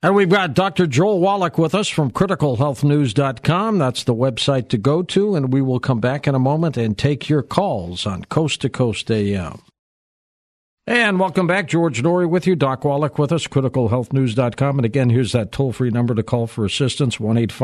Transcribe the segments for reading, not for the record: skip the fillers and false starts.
And we've got Dr. Joel Wallach with us from criticalhealthnews.com. That's the website to go to, and we will come back in a moment and take your calls on Coast to Coast AM. And welcome back. George Noory with you. Doc Wallach with us, criticalhealthnews.com. And again, here's that toll-free number to call for assistance,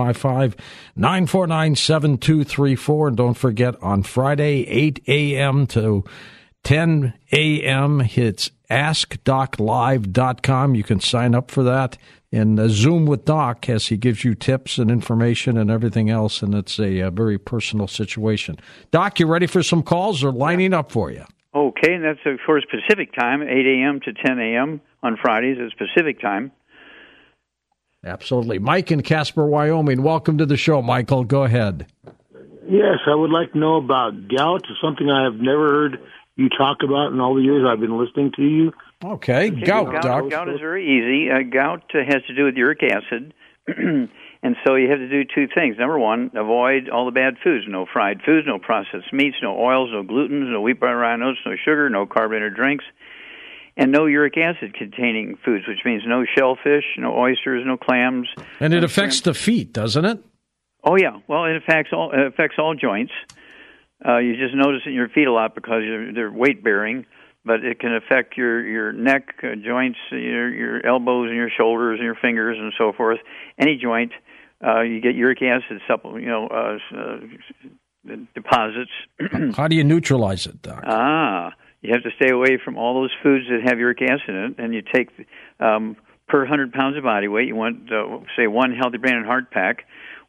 1-855-949-7234. And don't forget, on Friday, 8 a.m. to 10 a.m., it's AskDocLive.com. You can sign up for that and Zoom with Doc as he gives you tips and information and everything else, and it's a very personal situation. Doc, you ready for some calls? They're lining up for you. Okay, and that's for Pacific time, 8 a.m. to 10 a.m. on Fridays is Pacific time. Absolutely. Mike in Casper, Wyoming. Welcome to the show, Michael. Go ahead. Yes, I would like to know about gout, something I have never heard you talk about in all the years I've been listening to you. Okay, gout, Doc. Gout is very easy. Gout has to do with uric acid, and so you have to do two things. Number one, avoid all the bad foods. No fried foods, no processed meats, no oils, no gluten, no wheat, butter, rye, oats, no sugar, no carbonated drinks, and no uric acid-containing foods, which means no shellfish, no oysters, no clams. And it affects the feet, doesn't it? Oh, yeah. Well, it affects all joints. You just notice it in your feet a lot because they're weight-bearing, but it can affect your neck, joints, your elbows and your shoulders and your fingers and so forth. Any joint, you get uric acid deposits. How do you neutralize it, Doc? You have to stay away from all those foods that have uric acid in it, and you take per 100 pounds of body weight, you want, say, one Healthy Brain and Heart Pack,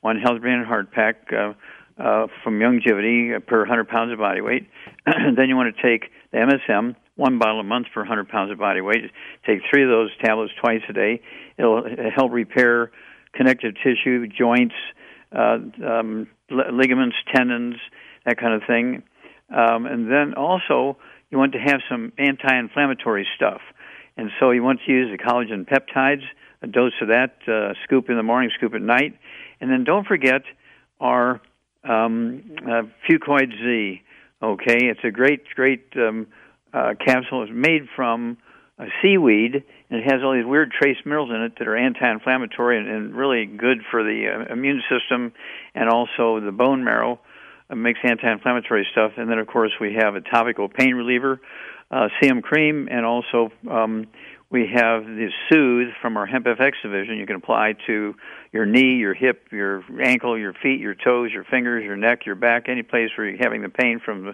from Youngevity per 100 pounds of body weight. Then you want to take the MSM, one bottle a month for 100 pounds of body weight. Take 3 of those tablets twice a day. It'll help repair connective tissue, joints, ligaments, tendons, that kind of thing. And then also you want to have some anti-inflammatory stuff. And so you want to use the collagen peptides, a dose of that, scoop in the morning, scoop at night. And then don't forget our Fucoid Z. Okay, it's a great capsule. It's made from seaweed, and it has all these weird trace minerals in it that are anti-inflammatory and really good for the immune system and also the bone marrow. It makes anti-inflammatory stuff. And then, of course, we have a topical pain reliever, CM cream, and also we have the Soothe from our Hemp FX division. You can apply to your knee, your hip, your ankle, your feet, your toes, your fingers, your neck, your back, any place where you're having the pain from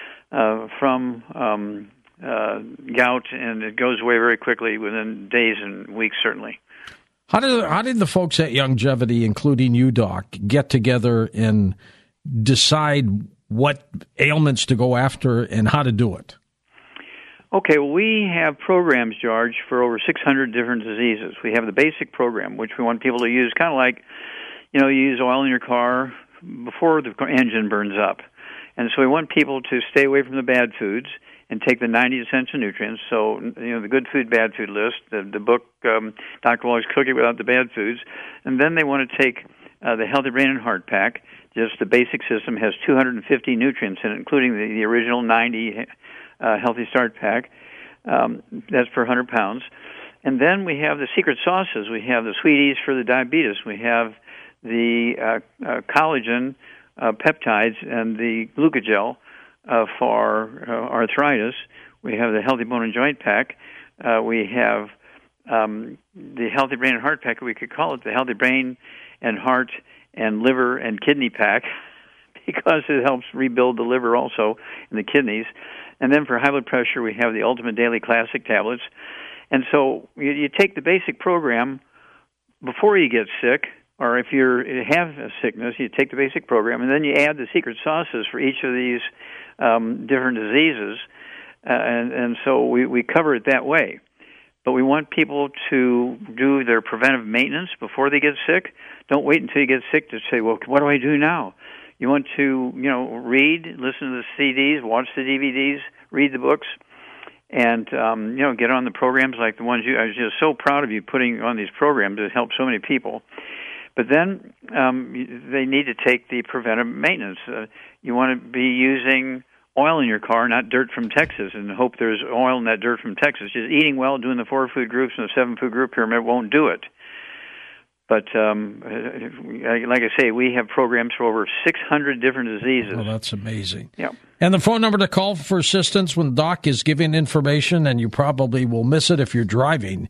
gout, and it goes away very quickly within days and weeks, certainly. How did the folks at Youngevity, including you, Doc, get together and decide what ailments to go after and how to do it? Okay, well, we have programs, George, for over 600 different diseases. We have the basic program, which we want people to use, kind of like, you use oil in your car before the engine burns up. And so we want people to stay away from the bad foods and take the 90 essential nutrients. So, the good food, bad food list, the book, Dr. Wallach's Cooking Without the Bad Foods. And then they want to take the Healthy Brain and Heart Pack. Just the basic system has 250 nutrients in it, including the original 90 Healthy Start Pack. That's per 100 pounds. And then we have the secret sauces. We have the Sweeties for the diabetes. We have the collagen peptides and the glucogel for arthritis. We have the Healthy Bone and Joint Pack. We have the Healthy Brain and Heart Pack. We could call it the Healthy Brain and Heart and Liver and Kidney Pack because it helps rebuild the liver also and the kidneys. And then for high blood pressure, we have the Ultimate Daily Classic tablets. And so you take the basic program before you get sick, or if you have a sickness, you take the basic program, and then you add the secret sauces for each of these different diseases. And so we cover it that way. But we want people to do their preventive maintenance before they get sick. Don't wait until you get sick to say, well, what do I do now? You want to, read, listen to the CDs, watch the DVDs, read the books, and, get on the programs like the ones I was just so proud of you putting on these programs. It helped so many people. But then they need to take the preventive maintenance. You want to be using oil in your car, not dirt from Texas, and hope there's oil in that dirt from Texas. Just eating well, doing the 4 food groups and the 7 food group pyramid won't do it. But like I say, we have programs for over 600 different diseases. Oh, that's amazing. Yeah. And the phone number to call for assistance when Doc is giving information, and you probably will miss it if you're driving,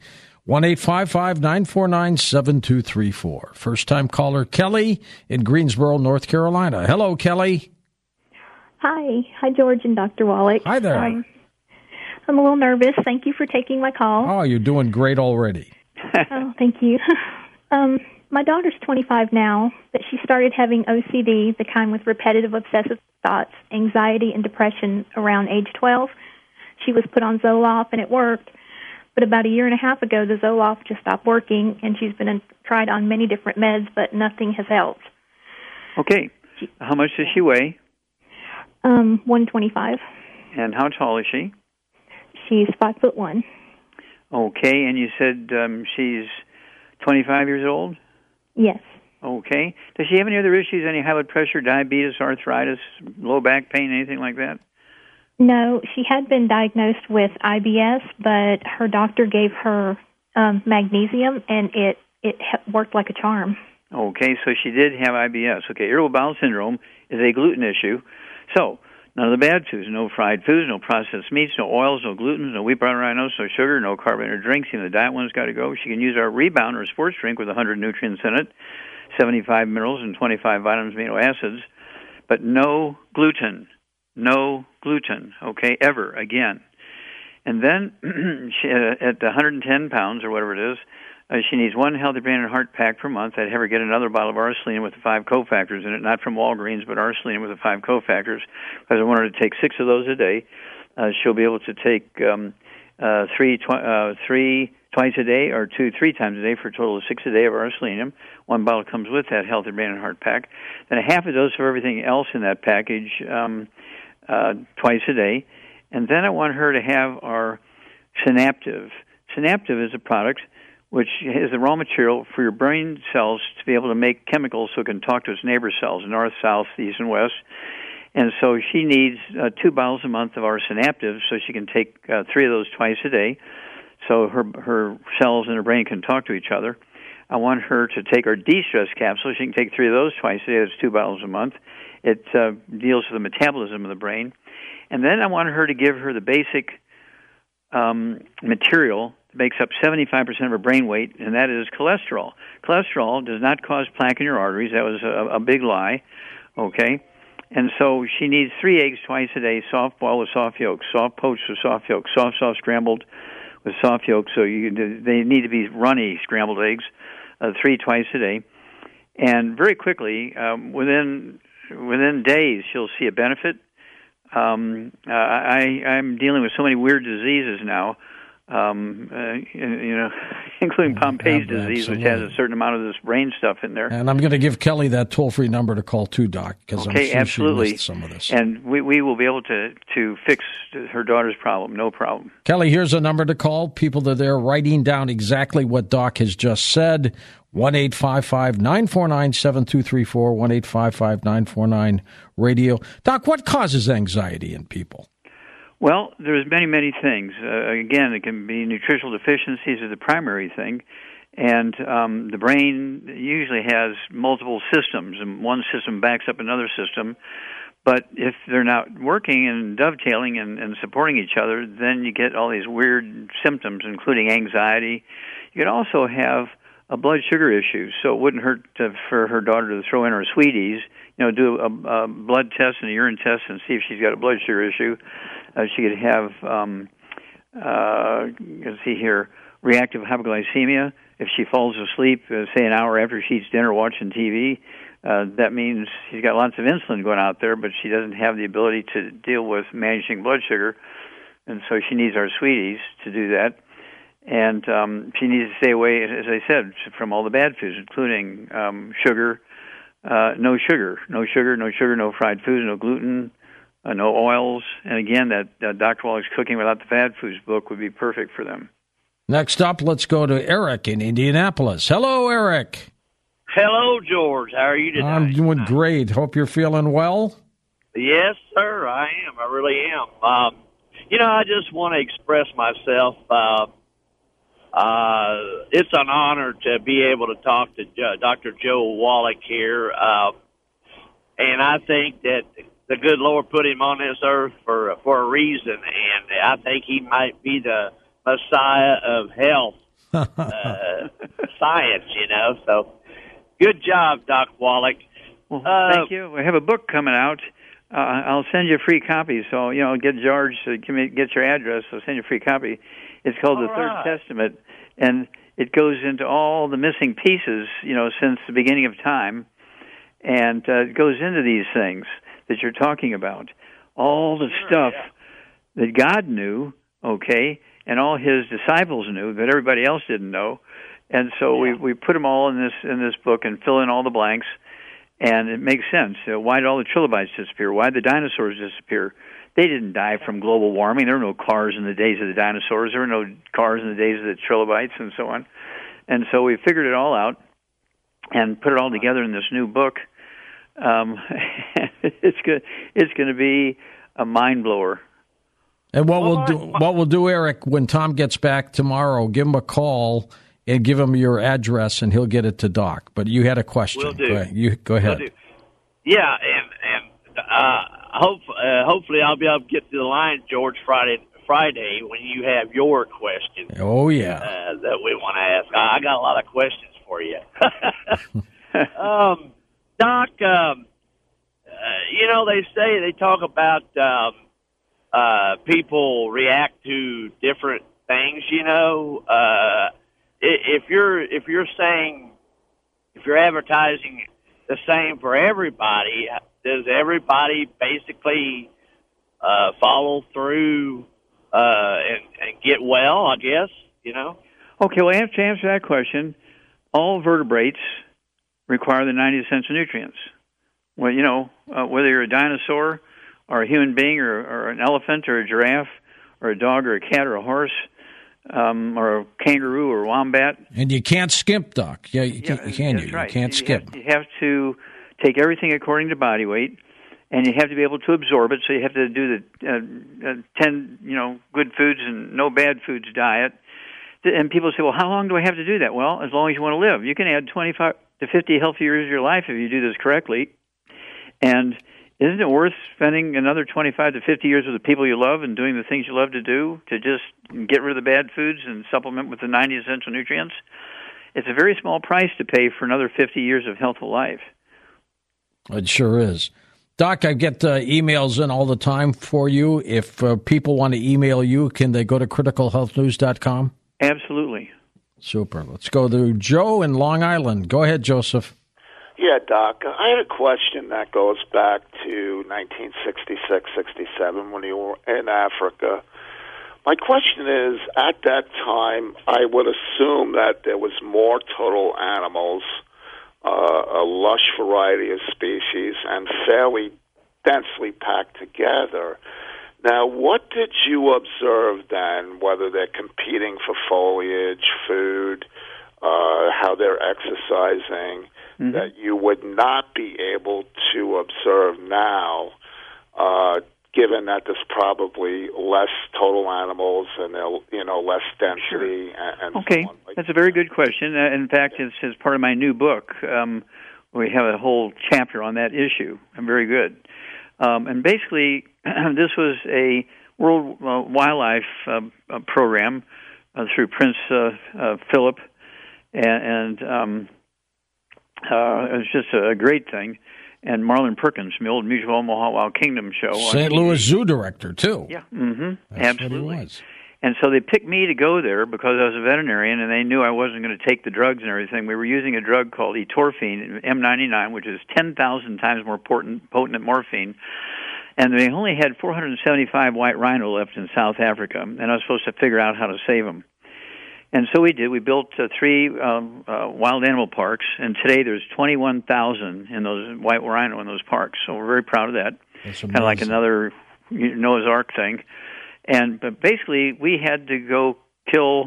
1-855-949-7234. First-time caller Kelly in Greensboro, North Carolina. Hello, Kelly. Hi, George and Dr. Wallach. Hi there. I'm a little nervous. Thank you for taking my call. Oh, you're doing great already. Oh, thank you. My daughter's 25 now, but she started having OCD, the kind with repetitive obsessive thoughts, anxiety, and depression around age 12. She was put on Zoloft, and it worked. But about a year and a half ago, the Zoloft just stopped working, and she's been tried on many different meds, but nothing has helped. Okay. How much does she weigh? 125. And how tall is she? She's 5'1". Okay, and you said she's 25 years old? Yes. Okay. Does she have any other issues, any high blood pressure, diabetes, arthritis, low back pain, anything like that? No, she had been diagnosed with IBS, but her doctor gave her magnesium, and it worked like a charm. Okay, so she did have IBS. Okay, irritable bowel syndrome is a gluten issue. So, none of the bad foods, no fried foods, no processed meats, no oils, no gluten, no wheat, brown rhinos, no sugar, no carbonated drinks. Even the diet one's got to go. She can use our Rebound or sports drink with 100 nutrients in it, 75 minerals and 25 vitamins, amino acids, but no gluten. No gluten, okay, ever again. And then she, at 110 pounds or whatever it is, she needs one Healthy Brain and Heart pack per month. I'd have her get another bottle of Arsenal with the 5 cofactors in it, not from Walgreens, but Arsenal with the 5 cofactors, because I want her to take 6 of those a day. She'll be able to take 3 twice a day or 2 3 times a day for a total of 6 a day of our selenium. One bottle comes with that Healthy Brain and Heart pack. Then a half a dose of everything else in that package twice a day. And then I want her to have our Synaptive. Synaptive is a product which is the raw material for your brain cells to be able to make chemicals so it can talk to its neighbor cells, north, south, east, and west. And so she needs 2 bottles a month of our Synaptive so she can take 3 of those twice a day so her cells in her brain can talk to each other. I want her to take our de-stress capsule. She can take 3 of those twice a day. That's 2 bottles a month. It deals with the metabolism of the brain. And then I want her to give her the basic material that makes up 75% of her brain weight, and that is cholesterol. Cholesterol does not cause plaque in your arteries. That was a big lie, okay? And so she needs 3 eggs twice a day, soft boiled with soft yolks, soft poached with soft yolks, soft scrambled with soft yolks. So they need to be runny scrambled eggs, 3 twice a day. And very quickly, within days, she'll see a benefit. I'm dealing with so many weird diseases now, including Pompeii's disease, which has a certain amount of this brain stuff in there. And I'm going to give Kelly that toll-free number to call too, Doc, because I'm sure absolutely. She missed some of this. And we will be able to fix her daughter's problem, no problem. Kelly, here's a number to call. People that are writing down exactly what Doc has just said. 1-855-949-7234, 1-855-949-RADIO. Doc, what causes anxiety in people? Well, there's many things. Again, it can be nutritional deficiencies is the primary thing. And the brain usually has multiple systems, and one system backs up another system. But if they're not working and dovetailing and supporting each other, then you get all these weird symptoms, including anxiety. You could also have a blood sugar issue, so it wouldn't hurt for her daughter to throw in her sweeties, do a blood test and a urine test and see if she's got a blood sugar issue. She could have, let's see here, reactive hypoglycemia. If she falls asleep, say an hour after she eats dinner watching TV, that means she's got lots of insulin going out there, but she doesn't have the ability to deal with managing blood sugar, and so she needs our sweeties to do that. And she needs to stay away, as I said, from all the bad foods, including sugar, no sugar, no fried foods, no gluten, no oils. And again, that Dr. Wallach's Cooking Without the Bad Foods book would be perfect for them. Next up, let's go to Eric in Indianapolis. Hello, Eric. Hello, George. How are you today? I'm doing great. Hope you're feeling well. Yes, sir, I am. I really am. I just want to express myself. It's an honor to be able to talk to Dr. Joe Wallach here, and I think that the good Lord put him on this earth for a reason, and I think he might be the Messiah of health science, So good job, Doc Wallach. Well, thank you. We have a book coming out. I'll send you a free copy. So, get George to get your address. I'll send you a free copy. It's called The Third Testament, and it goes into all the missing pieces, since the beginning of time, and it goes into these things that you're talking about, all the stuff that God knew, okay, and all His disciples knew, but everybody else didn't know, and so we put them all in this book and fill in all the blanks, and it makes sense. Why did all the trilobites disappear? Why did the dinosaurs disappear? They didn't die from global warming. There were no cars in the days of the dinosaurs. There were no cars in the days of the trilobites and so on. And so we figured it all out and put it all together in this new book. It's going to be a mind blower. And what we'll do, Eric, when Tom gets back tomorrow, give him a call and give him your address, and he'll get it to Doc. But you had a question. Will do. Go ahead. Will do. Yeah, and hopefully I'll be able to get to the line, George, Friday when you have your question. Oh, yeah. That we want to ask. I got a lot of questions for you. Doc, they talk about people react to different things, If you're saying, if you're advertising the same for everybody, does everybody basically follow through and get well, I guess, Okay, well, to answer that question, all vertebrates require the 90 essential nutrients. Well, whether you're a dinosaur or a human being or an elephant or a giraffe or a dog or a cat or a horse or a kangaroo or a wombat. And you can't skimp, Doc. Yeah, you That's right. You can't skip. You have to take everything according to body weight, and you have to be able to absorb it. So you have to do the 10, good foods and no bad foods diet. And people say, well, how long do I have to do that? Well, as long as you want to live. You can add 25 to 50 healthy years of your life if you do this correctly. And isn't it worth spending another 25 to 50 years with the people you love and doing the things you love to do to just get rid of the bad foods and supplement with the 90 essential nutrients? It's a very small price to pay for another 50 years of healthful life. It sure is. Doc, I get emails in all the time for you. If people want to email you, can they go to criticalhealthnews.com? Absolutely. Super. Let's go to Joe in Long Island. Go ahead, Joseph. Yeah, Doc, I had a question that goes back to 1966-67 when you were in Africa. My question is, at that time, I would assume that there was more total animals, a lush variety of species, and fairly densely packed together. Now, what did you observe then, whether they're competing for foliage, food, how they're exercising, that you would not be able to observe now, given that there's probably less total animals and less density? Sure. And okay, so on. That's a very good question. In fact, it's part of my new book. We have a whole chapter on that issue. Very good. And basically, this was a World Wildlife program through Prince Philip, and it was just a great thing. And Marlon Perkins from the old Mutual Omaha Wild Kingdom show. St. Louis Zoo director, too. Yeah, absolutely. What he was. And so they picked me to go there because I was a veterinarian, and they knew I wasn't going to take the drugs and everything. We were using a drug called etorphine, M99, which is 10,000 times more potent than morphine. And they only had 475 white rhino left in South Africa, and I was supposed to figure out how to save them. And so we did. We built 3 wild animal parks, and today there's 21,000 in those white rhino in those parks. So we're very proud of that. Kind of like another Noah's Ark thing. But basically, we had to go kill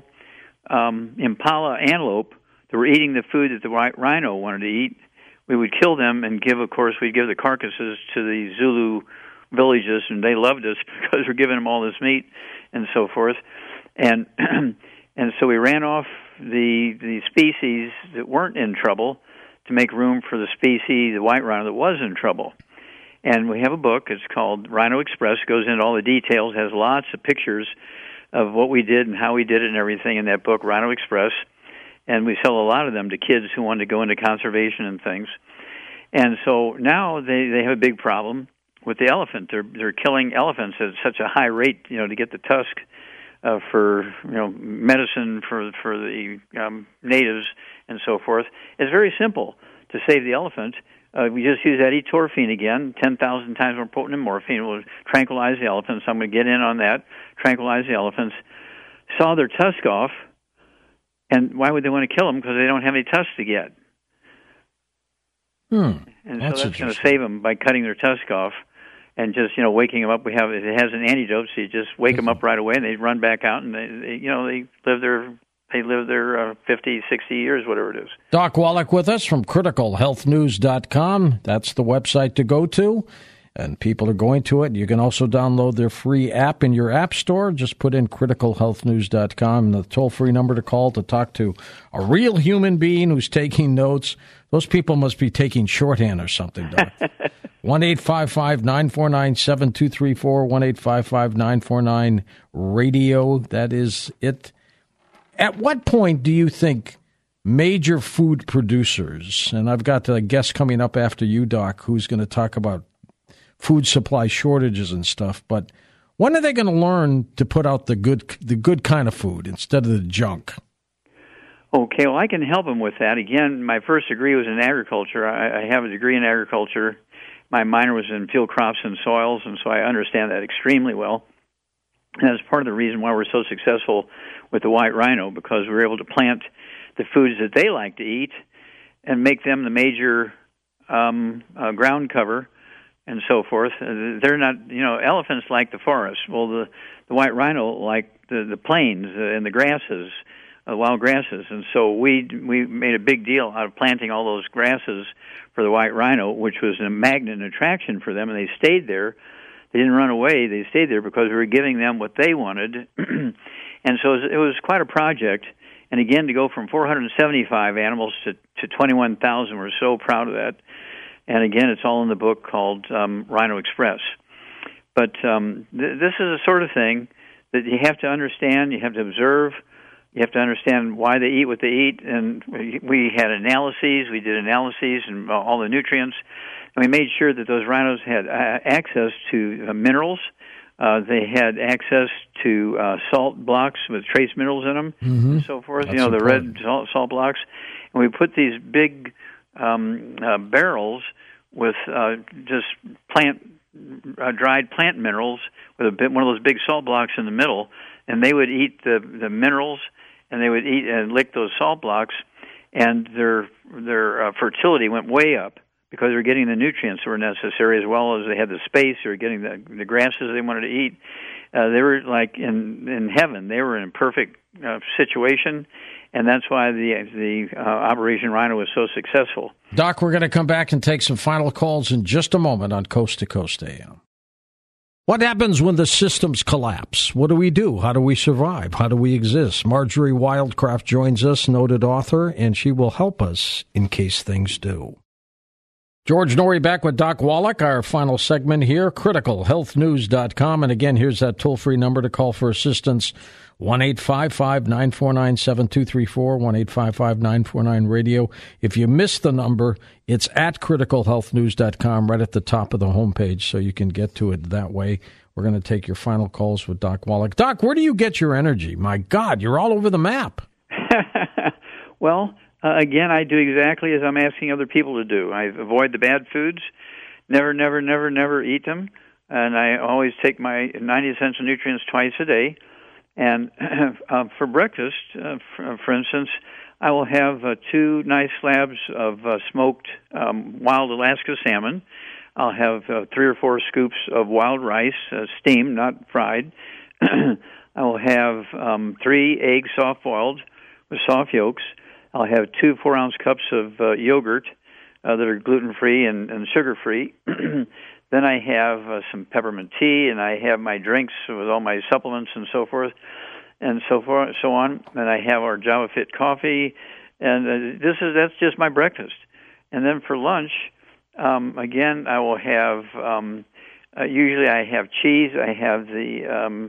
impala antelope that were eating the food that the white rhino wanted to eat. We would kill them and we'd give the carcasses to the Zulu villages, and they loved us because we're giving them all this meat and so forth. And And so we ran off the species that weren't in trouble to make room for the species, the white rhino, that was in trouble. And we have a book. It's called Rhino Express. It goes into all the details, has lots of pictures of what we did and how we did it and everything in that book, Rhino Express. And we sell a lot of them to kids who want to go into conservation and things. And so now they have a big problem with the elephant. They're killing elephants at such a high rate, to get the tusk for medicine for the natives and so forth. It's very simple to save the elephant. We just use edetorphine again, 10,000 times more potent than morphine. It will tranquilize the elephants. I'm going to get in on that. Tranquilize the elephants. Saw their tusk off, and why would they want to kill them? Because they don't have any tusks to get. And so that's going to save them by cutting their tusk off and just waking them up. It has an antidote, so you just wake them up right away, and they run back out, and they live their 50, 60 years, whatever it is. Doc Wallach with us from criticalhealthnews.com. That's the website to go to, and people are going to it. You can also download their free app in your app store. Just put in criticalhealthnews.com, the toll-free number to call to talk to a real human being who's taking notes. Those people must be taking shorthand or something, Doc. 1-855-949-7234, 1-855-949-RADIO. That is it. At what point do you think major food producers, and I've got a guest coming up after you, Doc, who's going to talk about food supply shortages and stuff, but when are they going to learn to put out the good kind of food instead of the junk? Okay, well, I can help them with that. Again, my first degree was in agriculture. I have a degree in agriculture. My minor was in field crops and soils, and so I understand that extremely well. And that's part of the reason why we're so successful with the white rhino, because we're able to plant the foods that they like to eat and make them the major ground cover and so forth. They're not, elephants like the forest. Well, the white rhino like the plains and the grasses, wild grasses. And so we made a big deal out of planting all those grasses for the white rhino, which was a magnet attraction for them, and they stayed there. They didn't run away. They stayed there because we were giving them what they wanted. And so it was quite a project. And again, to go from 475 animals to 21,000, we're so proud of that. And again, it's all in the book called Rhino Express. But this is the sort of thing that you have to understand, you have to observe, you have to understand why they eat what they eat. And we had analyses, we did analyses and all the nutrients. And we made sure that those rhinos had access to minerals. They had access to salt blocks with trace minerals in them and so forth. That's the important. red salt blocks. And we put these big barrels with just dried plant minerals with one of those big salt blocks in the middle. And they would eat the minerals, and they would eat and lick those salt blocks, and their fertility went way up, because they were getting the nutrients that were necessary, as well as they had the space. They were getting the grasses they wanted to eat. They were like in heaven. They were in a perfect situation, and that's why the Operation Rhino was so successful. Doc, we're going to come back and take some final calls in just a moment on Coast to Coast AM. What happens when the systems collapse? What do we do? How do we survive? How do we exist? Marjorie Wildcraft joins us, noted author, and she will help us in case things do. George Noory back with Doc Wallach, our final segment here, criticalhealthnews.com. And again, here's that toll-free number to call for assistance, 1-855-949-7234, 1-855-949-RADIO. If you missed the number, it's at criticalhealthnews.com, right at the top of the homepage, so you can get to it that way. We're going to take your final calls with Doc Wallach. Doc, where do you get your energy? My God, you're all over the map. Well, again, I do exactly as I'm asking other people to do. I avoid the bad foods, never eat them, and I always take my 90 essential nutrients twice a day. And for breakfast, for instance, I will have 2 nice slabs of smoked wild Alaska salmon. I'll have 3 or 4 scoops of wild rice, steamed, not fried. I will have 3 eggs soft-boiled with soft yolks. I'll have 2 4-ounce cups of yogurt that are gluten-free and sugar-free. Then I have some peppermint tea, and I have my drinks with all my supplements and so forth. and so on. And I have our Java Fit coffee, and that's just my breakfast. And then for lunch, again, I will have. Usually, I have cheese. I have the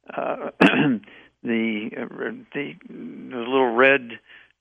those little red.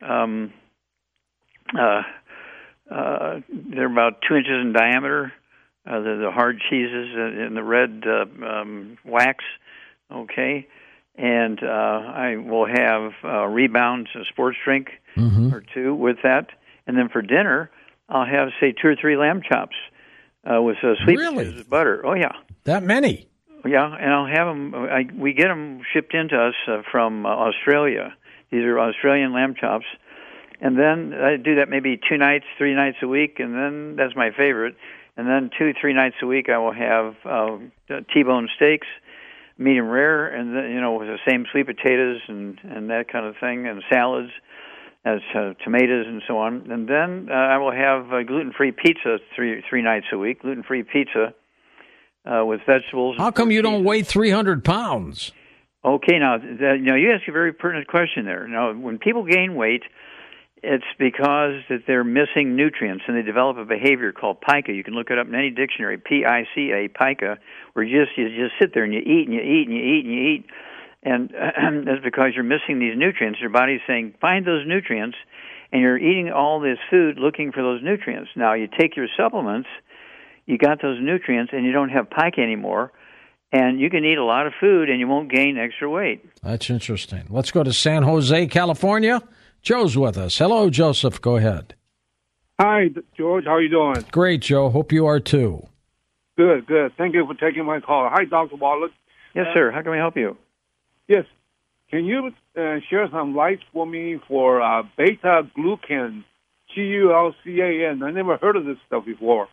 They're about 2 inches in diameter. The hard cheeses in the red wax. Okay, and I will have Rebound, a sports drink or two with that, and then for dinner, I'll have say 2 or 3 lamb chops with sweet potatoes with butter. Oh yeah, that many. Yeah, and I'll have them. We get them shipped into us from Australia. These are Australian lamb chops, and then I do that maybe 2 nights, 3 nights a week, and then that's my favorite. And then 2-3 nights a week, I will have T-bone steaks, medium rare, and then, with the same sweet potatoes and that kind of thing, and salads, as tomatoes and so on. And then I will have gluten-free pizza three nights a week. Gluten-free pizza. With vegetables. How come you don't weigh 300 pounds? Okay, now you ask a very pertinent question there. Now, when people gain weight, it's because that they're missing nutrients, and they develop a behavior called pica. You can look it up in any dictionary, P-I-C-A, pica, where you just sit there and you eat and you eat and you eat and you eat, and that's because you're missing these nutrients. Your body's saying, find those nutrients, and you're eating all this food looking for those nutrients. Now, you take your supplements, you got those nutrients, and you don't have pica anymore, and you can eat a lot of food, and you won't gain extra weight. That's interesting. Let's go to San Jose, California. Joe's with us. Hello, Joseph. Go ahead. Hi, George. How are you doing? Great, Joe. Hope you are, too. Good. Thank you for taking my call. Hi, Dr. Wallach. Yes, sir. How can we help you? Yes. Can you share some light for me for beta-glucan, G-U-L-C-A-N? I never heard of this stuff before.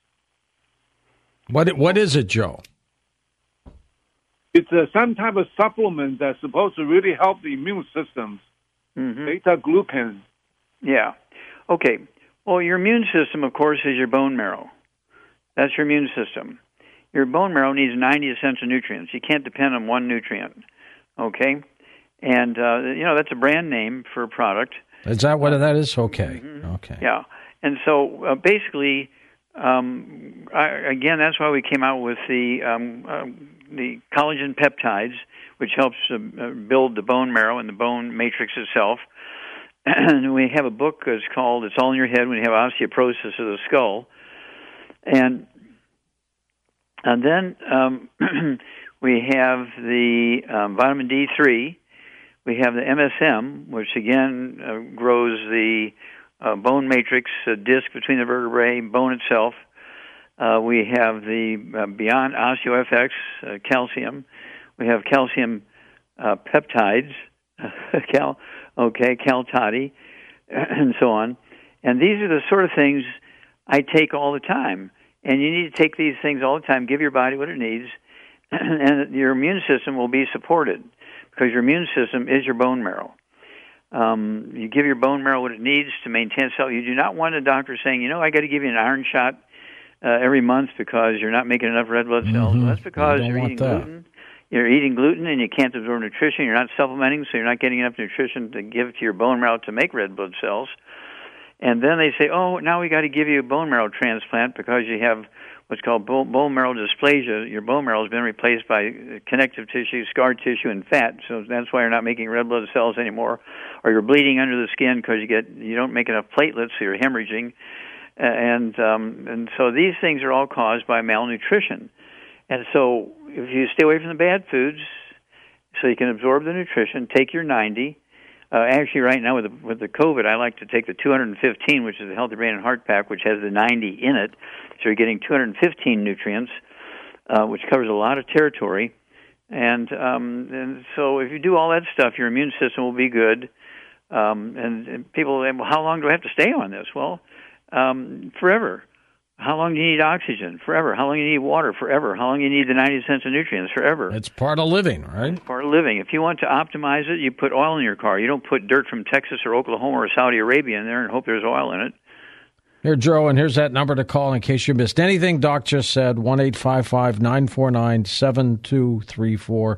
What is it, Joe? It's some type of supplement that's supposed to really help the immune system. Beta-glucan. Yeah. Okay. Well, your immune system, of course, is your bone marrow. That's your immune system. Your bone marrow needs 90 essential nutrients. You can't depend on one nutrient. Okay? And, that's a brand name for a product. Is that what that is? Okay. Okay. Yeah. And so, basically... again, that's why we came out with the collagen peptides, which helps build the bone marrow and the bone matrix itself. And we have a book that's called "It's All in Your Head When You Have Osteoporosis of the Skull," and then we have the vitamin D3. We have the MSM, which again grows the bone matrix, disc between the vertebrae, bone itself. We have the Beyond OsteoFX, calcium. We have calcium peptides, Cal-Toddy, and so on. And these are the sort of things I take all the time. And you need to take these things all the time, give your body what it needs, and your immune system will be supported because your immune system is your bone marrow. You give your bone marrow what it needs to maintain itself. You do not want a doctor saying, I got to give you an iron shot every month because you're not making enough red blood cells. Well, that's because you're eating gluten. You're eating gluten and you can't absorb nutrition. You're not supplementing, so you're not getting enough nutrition to give to your bone marrow to make red blood cells. And then they say, now we got to give you a bone marrow transplant because you have what's called bone marrow dysplasia. Your bone marrow has been replaced by connective tissue, scar tissue, and fat. So that's why you're not making red blood cells anymore. Or you're bleeding under the skin because you don't make enough platelets, so you're hemorrhaging. And so these things are all caused by malnutrition. And so if you stay away from the bad foods so you can absorb the nutrition, take your 90. Actually, right now with the COVID, I like to take the 215, which is the Healthy Brain and Heart Pack, which has the 90 in it. So you're getting 215 nutrients, which covers a lot of territory. And so if you do all that stuff, your immune system will be good. And people say, well, how long do I have to stay on this? Well, forever. How long do you need oxygen? Forever. How long do you need water? Forever. How long do you need the 90 essential nutrients? Forever. It's part of living, right? It's part of living. If you want to optimize it, you put oil in your car. You don't put dirt from Texas or Oklahoma or Saudi Arabia in there and hope there's oil in it. Here, Joe, and here's that number to call in case you missed anything Doc just said, 1-855-949-7234.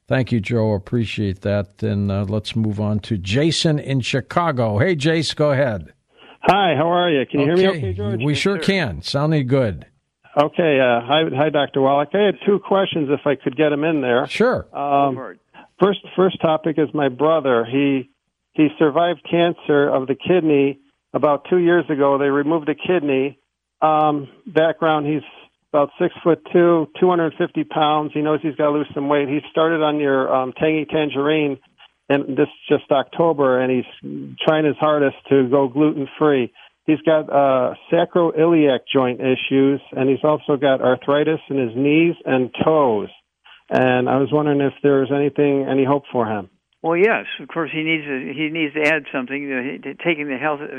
Thank you, Joe. Appreciate that. And let's move on to Jason in Chicago. Hey, Jace, go ahead. Hi, how are you? Can you hear me okay, George? We sure can. Sounding good. Okay. Hi, Dr. Wallach. I had two questions if I could get them in there. Sure. First topic is my brother. He survived cancer of the kidney about 2 years ago. They removed a kidney. Background, he's about 6'2", 250 pounds. He knows he's got to lose some weight. He started on your Tangy Tangerine, and this just October, and he's trying his hardest to go gluten-free. He's got sacroiliac joint issues, and he's also got arthritis in his knees and toes. And I was wondering if there was any hope for him. Well, yes, of course he needs to add something. Taking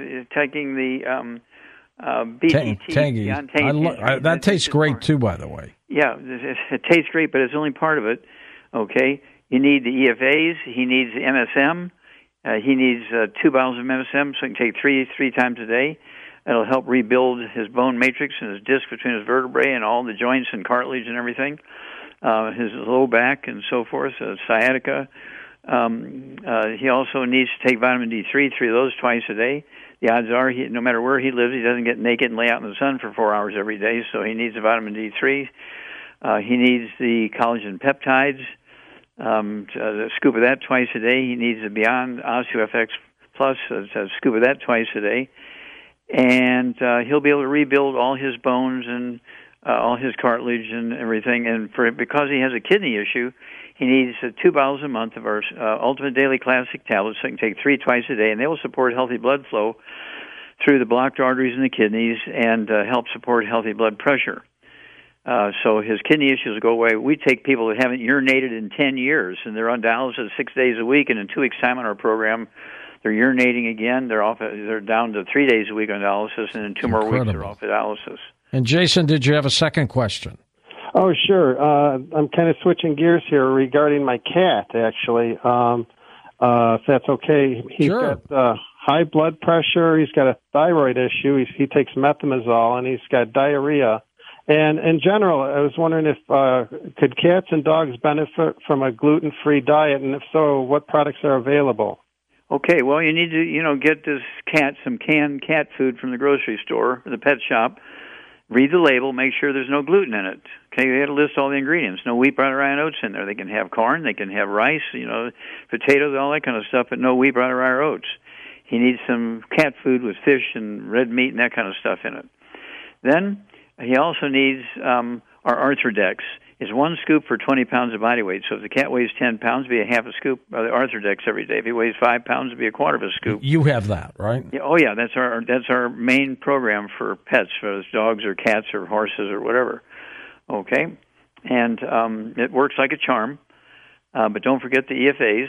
BTT. Tangy. That tastes great too, by the way. Yeah, it tastes great, but it's only part of it. Okay, you need the EFAs. He needs MSM. He needs 2 bottles of MSM, so he can take three times a day. It'll help rebuild his bone matrix and his disc between his vertebrae and all the joints and cartilage and everything. His low back and so forth, sciatica. He also needs to take vitamin D3, 3 of those twice a day. The odds are, no matter where he lives, he doesn't get naked and lay out in the sun for 4 hours every day, so he needs a vitamin D3. He needs the collagen peptides, a scoop of that twice a day. He needs the Beyond OsteoFX Plus, a scoop of that twice a day. And he'll be able to rebuild all his bones and all his cartilage and everything. And because he has a kidney issue, he needs 2 bottles a month of our Ultimate Daily Classic tablets, so he can take 3 twice a day, and they will support healthy blood flow through the blocked arteries in the kidneys and help support healthy blood pressure. So his kidney issues will go away. We take people that haven't urinated in 10 years, and they're on dialysis 6 days a week, and in 2 weeks' time on our program, they're urinating again. They're down to 3 days a week on dialysis, and in 2 more weeks they're off of dialysis. And Jason, did you have a second question? Oh, sure. I'm kind of switching gears here regarding my cat, actually, if that's okay. He's got high blood pressure. He's got a thyroid issue. He takes methimazole, and he's got diarrhea. And in general, I was wondering if could cats and dogs benefit from a gluten-free diet, and if so, what products are available? Okay, well, you need to, get this cat some canned cat food from the grocery store or the pet shop. Read the label, make sure there's no gluten in it. Okay, you got to list all the ingredients. No wheat, brown, rye, and oats in there. They can have corn, they can have rice, potatoes, all that kind of stuff, but no wheat, brown, rye, or oats. He needs some cat food with fish and red meat and that kind of stuff in it. Then he also needs our Arthrodex. It's 1 scoop for 20 pounds of body weight. So if the cat weighs 10 pounds, it'd be a half a scoop of the Arthrodex every day. If he weighs 5 pounds, it'd be a quarter of a scoop. You have that, right? Yeah, oh yeah, that's our main program for pets, whether it's dogs or cats or horses or whatever. Okay, and it works like a charm. But don't forget the EFAs,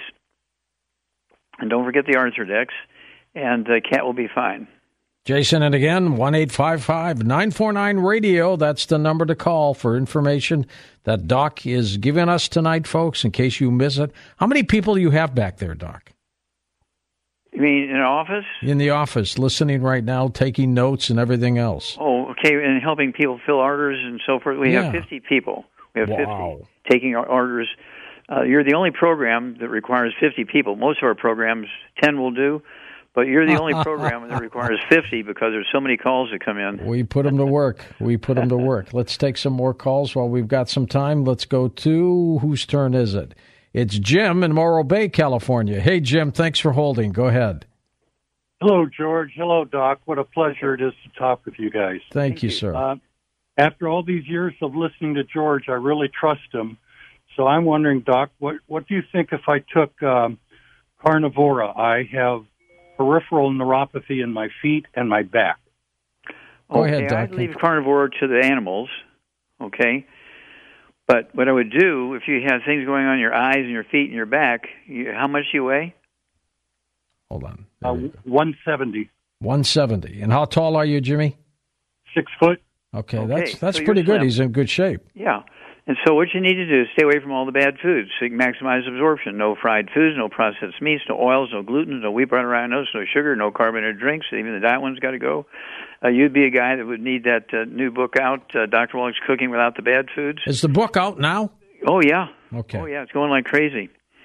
and don't forget the Arthrodex, and the cat will be fine. Jason, and again, 1-855-949-RADIO. That's the number to call for information that Doc is giving us tonight, folks, in case you miss it. How many people do you have back there, Doc? You mean in the office? In the office, listening right now, taking notes and everything else. Oh, okay, and helping people fill orders and so forth. We have 50 people. We have 50 taking our orders. You're the only program that requires 50 people. Most of our programs, 10 will do. But you're the only program that requires 50 because there's so many calls that come in. We put them to work. Let's take some more calls while we've got some time. Let's go to, whose turn is it? It's Jim in Morro Bay, California. Hey, Jim, thanks for holding. Go ahead. Hello, George. Hello, Doc. What a pleasure it is to talk with you guys. Thank you, sir. After all these years of listening to George, I really trust him. So I'm wondering, Doc, what do you think if I took Carnivora? I have peripheral neuropathy in my feet and my back. Go ahead, Doc. I'd leave Carnivora to the animals, okay? But what I would do, if you have things going on in your eyes and your feet and your back, how much do you weigh? Hold on. 170. 170. And how tall are you, Jimmy? 6 foot. Okay, that's so pretty good. He's in good shape. Yeah. And so what you need to do is stay away from all the bad foods so you can maximize absorption. No fried foods, no processed meats, no oils, no gluten, no wheat, brown, rye, no sugar, no carbonated drinks. Even the diet one's got to go. You'd be a guy that would need that new book out, Dr. Wallach's Cooking Without the Bad Foods. Is the book out now? Oh, yeah. Okay. Oh, yeah, it's going like crazy.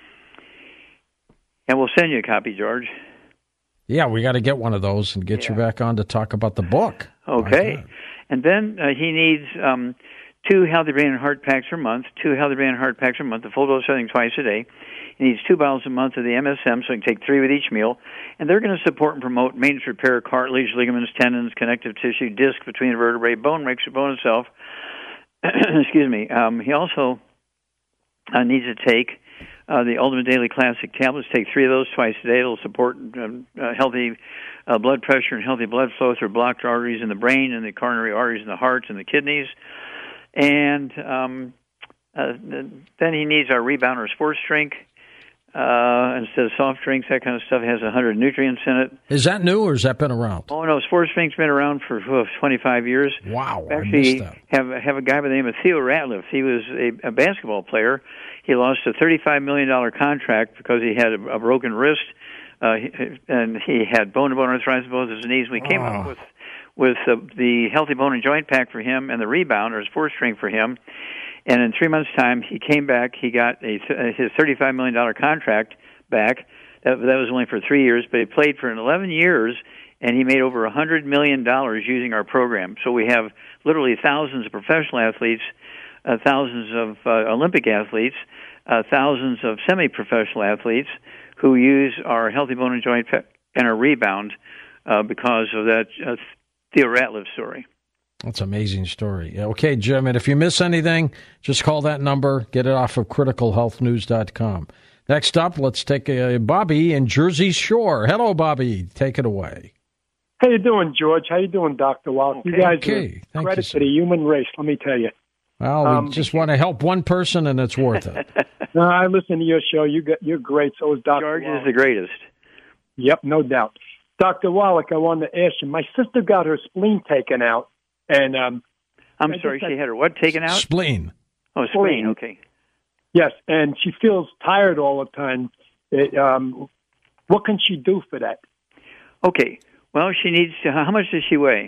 And we'll send you a copy, George. Yeah, we got to get one of those and get you back on to talk about the book. Okay. And then he needs 2 Healthy Brain and Heart Packs per month, 2 Healthy Brain and Heart Packs per month, the full dose of everything twice a day. He needs 2 bottles a month of the MSM, so he can take 3 with each meal. And they're going to support and promote maintenance repair, cartilage, ligaments, tendons, connective tissue, disc between the vertebrae, bone makes the bone itself. Excuse me. He also needs to take the Ultimate Daily Classic tablets. Take 3 of those twice a day. It'll support healthy blood pressure and healthy blood flow through blocked arteries in the brain and the coronary arteries in the heart and the kidneys. And then he needs our Rebound or sports drink instead of soft drinks. That kind of stuff has 100 nutrients in it. Is that new or has that been around? Oh, no, sports drink's been around for 25 years. Wow, Actually, I missed that. have a guy by the name of Theo Ratliff. He was a basketball player. He lost a $35 million contract because he had a broken wrist, and he had bone-to-bone arthritis in both his knees. We came up with the Healthy Bone and Joint Pack for him and the Rebound or sports drink for him. And in 3 months' time, he came back. He got his $35 million contract back. That was only for 3 years, but he played for 11 years, and he made over $100 million using our program. So we have literally thousands of professional athletes, thousands of Olympic athletes, thousands of semi-professional athletes who use our Healthy Bone and Joint Pack and our Rebound because of that Theo Ratliff story. That's an amazing story. Okay, Jim, and if you miss anything, just call that number. Get it off of criticalhealthnews.com. Next up, let's take Bobby in Jersey Shore. Hello, Bobby. Take it away. How you doing, George? How you doing, Dr. Wallace? Okay. You guys Thank are credit you, to the human race, let me tell you. Well, we just want to help one person, and it's worth it. No, I listen to your show. You're great. So is Dr. George Wallach. is the greatest. Yep, no doubt. Dr. Wallach, I wanted to ask you, my sister got her spleen taken out, and I'm sorry, she had her what taken out? Spleen. Oh, spleen, okay. Yes, and she feels tired all the time. What can she do for that? Okay, well, she needs to, how much does she weigh?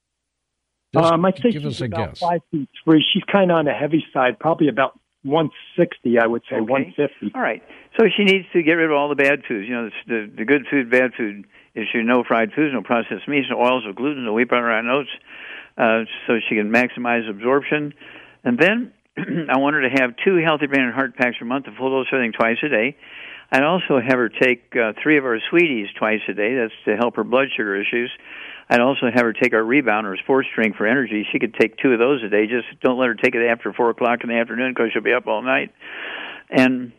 I think give she's us a about guess. 5'3". She's kind of on the heavy side, probably about 160, I would say, Okay. 150. All right. So she needs to get rid of all the bad foods. You know, the good food, bad food is no fried foods, no processed meats, no oils, no gluten, no wheat, butter, and oats, so she can maximize absorption. And then I want her to have 2 Healthy Brain and Heart Packs per month, a full dose of everything twice a day. I'd also have her take 3 of our Sweeties twice a day. That's to help her blood sugar issues. I'd also have her take our Rebound or sports drink for energy. She could take 2 of those a day. Just don't let her take it after 4 o'clock in the afternoon because she'll be up all night. And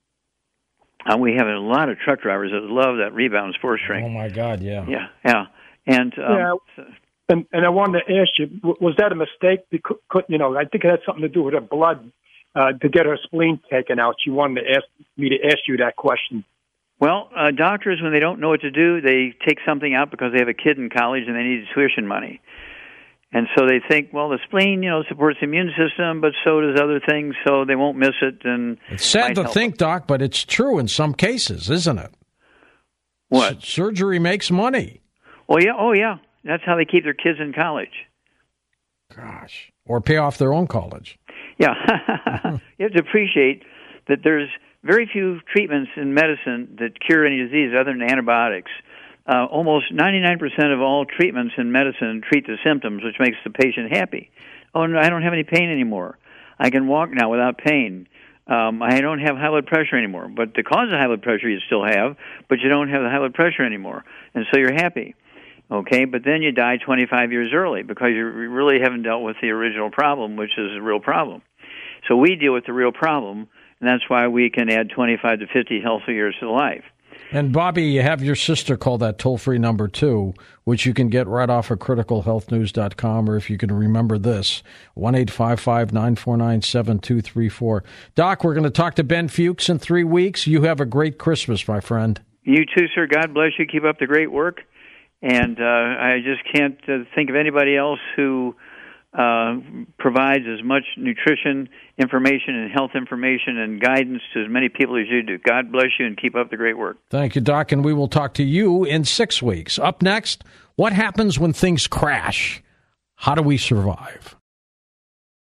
we have a lot of truck drivers that love that Rebound sports drink. Oh, my God, yeah. Yeah. And And I wanted to ask you, was that a mistake? Because, I think it had something to do with her blood to get her spleen taken out. She wanted to ask me to ask you that question. Well, doctors, when they don't know what to do, they take something out because they have a kid in college and they need tuition money. And so they think, well, the spleen, supports the immune system, but so does other things, so they won't miss it. And it's sad to think, Doc, but it's true in some cases, isn't it? What? Surgery makes money. Well, yeah. Oh, yeah. That's how they keep their kids in college. Gosh. Or pay off their own college. Yeah. You have to appreciate that there's very few treatments in medicine that cure any disease other than antibiotics. Almost 99% of all treatments in medicine treat the symptoms, which makes the patient happy. Oh, no, I don't have any pain anymore. I can walk now without pain. I don't have high blood pressure anymore. But the cause of high blood pressure you still have, but you don't have the high blood pressure anymore. And so you're happy. Okay, but then you die 25 years early because you really haven't dealt with the original problem, which is a real problem. So we deal with the real problem, and that's why we can add 25 to 50 healthy years to life. And, Bobby, you have your sister call that toll-free number, too, which you can get right off of criticalhealthnews.com, or if you can remember this, 1-855-949-7234. Doc, we're going to talk to Ben Fuchs in 3 weeks. You have a great Christmas, my friend. You too, sir. God bless you. Keep up the great work. And I just can't think of anybody else who provides as much nutrition information and health information and guidance to as many people as you do. God bless you and keep up the great work. Thank you, Doc, and we will talk to you in 6 weeks. Up next, what happens when things crash? How do we survive?